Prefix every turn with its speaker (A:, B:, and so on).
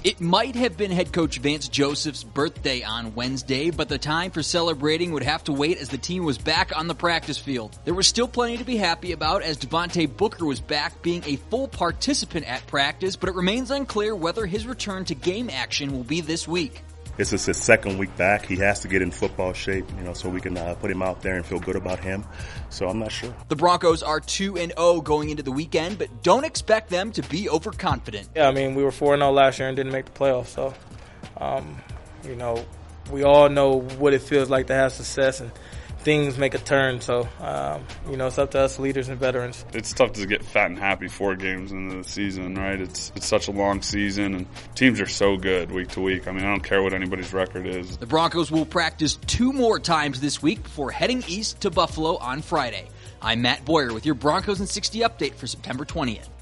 A: It might have been head coach Vance Joseph's birthday on Wednesday, but the time for celebrating would have to wait as the team was back on the practice field. There was still plenty to be happy about as Devontae Booker was back being a full participant at practice, but it remains unclear whether his return to game action will be this week.
B: This is his second week back. He has to get in football shape, so we can put him out there and feel good about him. So I'm not sure.
A: The Broncos are 2-0 going into the weekend, but don't expect them to be overconfident.
C: Yeah, we were 4-0 last year and didn't make the playoffs. So, we all know what it feels like to have success and things make a turn. So, it's up to us leaders and veterans.
D: It's tough to get fat and happy 4 games into the season, right? It's such a long season, and teams are so good week to week. I don't care what anybody's record is.
A: The Broncos will practice 2 more times this week before heading east to Buffalo on Friday. I'm Matt Boyer with your Broncos in 60 update for September 20th.